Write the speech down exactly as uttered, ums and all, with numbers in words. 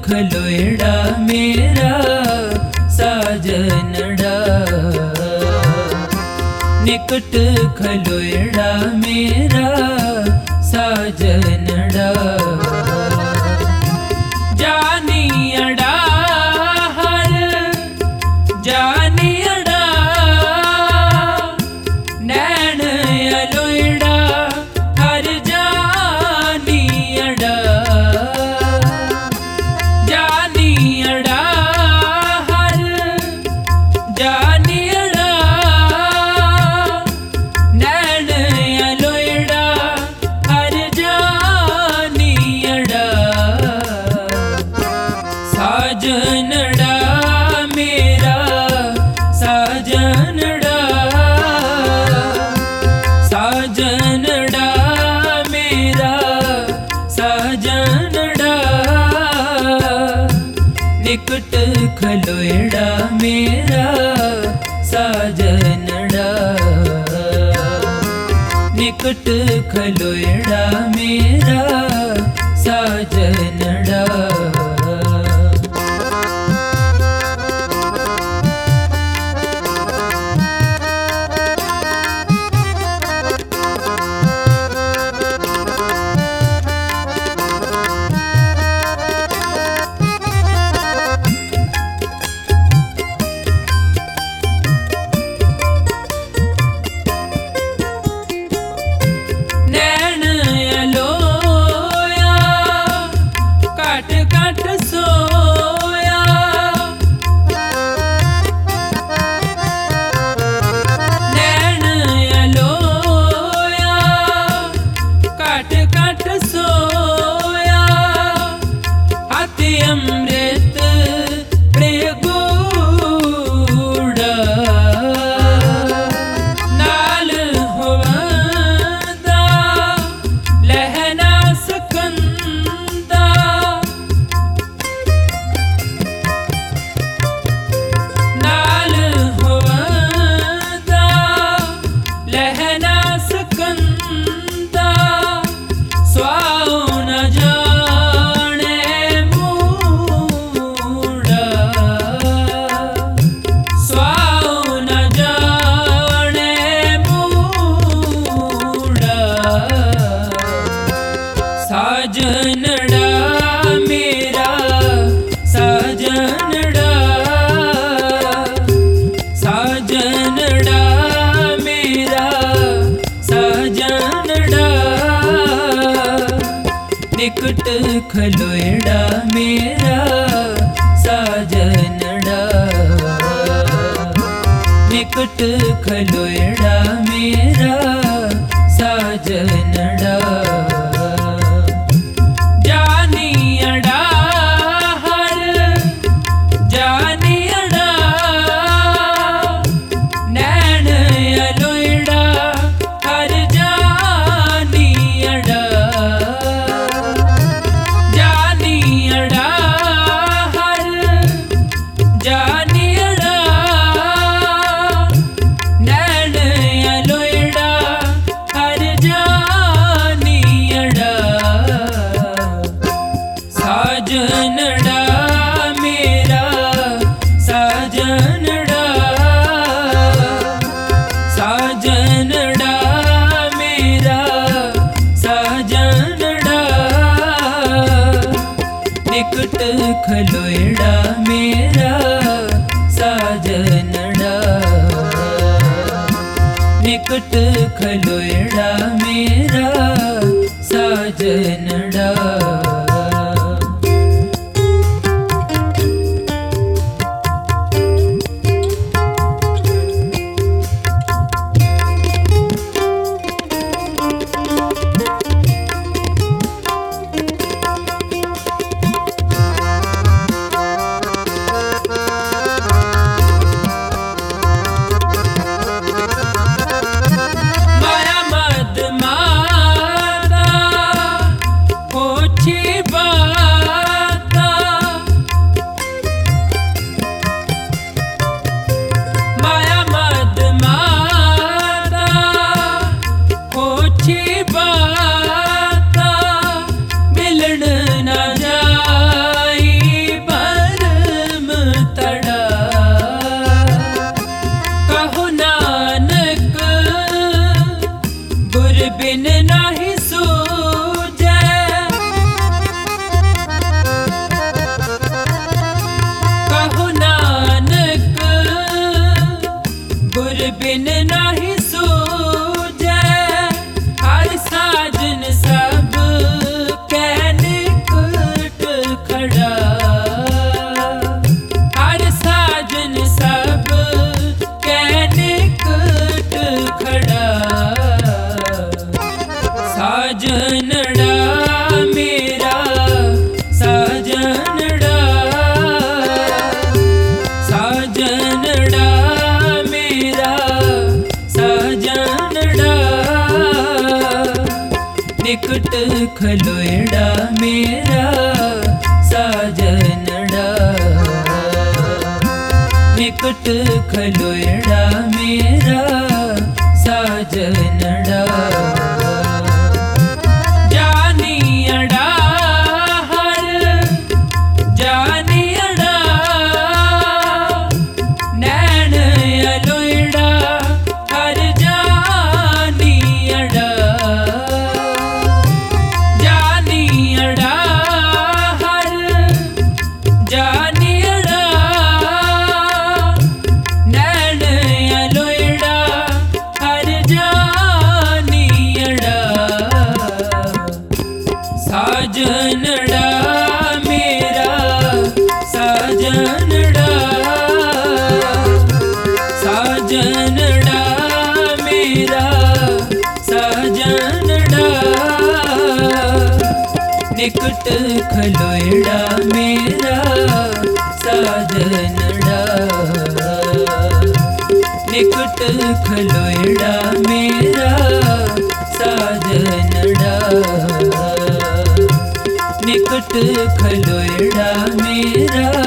खलोएड़ा मेरा साजनड़ा, निकट खलोएड़ा मेरा साजनड़ा। जानियड़ा हर जानियड़ा, नैन अलोएड़ा हर जानियड़ा। जानियड़ा हर जानियड़ा, नैन अलोएड़ा हर जानियड़ा। साजनड़ा मेरा साजनड़ा, साजनड़ा मेरा साजनड़ा। निकट खलोएड़ा मेरा साजनड़ा, निकट खलोएड़ा मेरा साजनड़ा। नैन अलोया काट काट सोया, नैन अलोया काट काट सोया। हाथी अमृत प्रिय गूढ़ा, नाल होवंदा लहना सकंदा। नाल होवंदा लहना सकंदा। स्वाओ न जाने मूढ़ा, स्वाओ न जाने मूढ़ा। साजनड़ा मेरा साजनड़ा, साजनड़ा मेरा साजनड़ा। निकट खलोएड़ा मेरा साजनड़ा, निकट खलोएड़ा मेरा साजनड़ा। जानियड़ा हर जानियड़ा, नैन अलोएड़ा हर जानियड़ा। जानियड़ा हर जानियड़ा, नैन अलोएड़ा हर जानियड़ा। साजनड़ा मेरा साजनड़ा, साजनड़ा मेरा साजनड़ा। निकट खलोएड़ा मेरा साजनड़ा, निकट खलोएड़ा मेरा साजनड़ा। माया मद माता पोछी बिन नाही सूझे हर साजन सब कै निकट खड़ा। हर साजन सब कै निकट खड़ा। साजनड़ा मेरा साजनड़ा साजनड़ा मेरा साजनड़ा निकट खलोएड़ा मेरा साजनड़ा। निकट खलोएड़ा मेरा साजनड़ा। साजनड़ा मेरा साजनड़ा साजनड़ा मेरा साजनड़ा। निकट खलोएड़ा मेरा साजनड़ा। निकट खलोएड़ा मेरा साजनड़ा। निकट खलोएड़ा मेरा